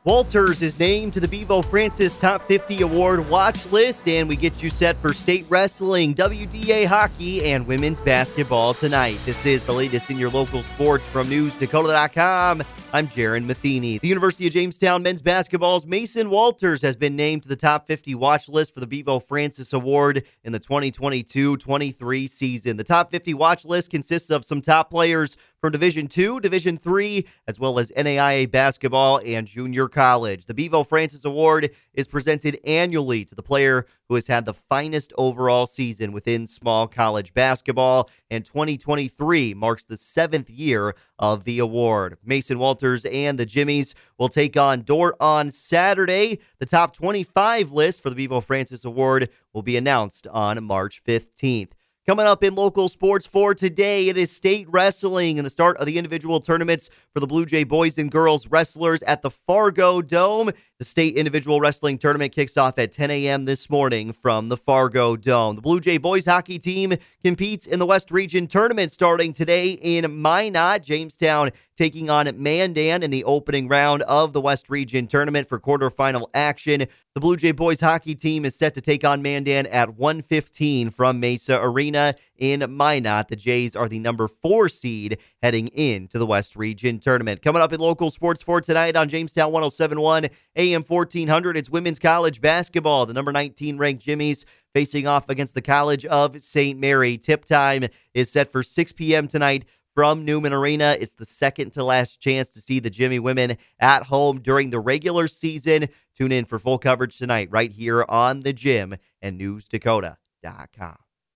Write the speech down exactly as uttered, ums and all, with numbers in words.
Walters is named to the Bevo Francis Top fifty Award watch list, and we get you set for state wrestling, W D A hockey, and women's basketball tonight. This is the latest in your local sports from news dakota dot com. I'm Jaron Matheny. The University of Jamestown men's basketball's Mason Walters has been named to the Top fifty watch list for the Bevo Francis Award in the twenty twenty-two twenty-three season. The Top fifty watch list consists of some top players from Division two, Division three, as well as N A I A basketball and junior college. The Bevo Francis Award is presented annually to the player who has had the finest overall season within small college basketball, and twenty twenty-three marks the seventh year of the award. Mason Walters and the Jimmies will take on Dordt on Saturday. The top twenty-five list for the Bevo Francis Award will be announced on March fifteenth. Coming up in local sports for today, it is state wrestling and the start of the individual tournaments for the Blue Jay boys and girls wrestlers at the Fargo Dome. The state individual wrestling tournament kicks off at ten a.m. this morning from the Fargo Dome. The Blue Jay boys hockey team competes in the West Region tournament starting today in Minot. Jamestown taking on Mandan in the opening round of the West Region tournament for quarterfinal action. The Blue Jay boys hockey team is set to take on Mandan at one fifteen from Mesa Arena in Minot. The Jays are the number four seed heading into the West Region tournament. Coming up in local sports for tonight on Jamestown one oh seven point one A M fourteen hundred, it's women's college basketball. The number nineteen ranked Jimmies facing off against the College of Saint Mary. Tip time is set for six p.m. tonight from Newman Arena. It's the second to last chance to see the Jimmy women at home during the regular season. Tune in for full coverage tonight right here on The Gym and news dakota dot com.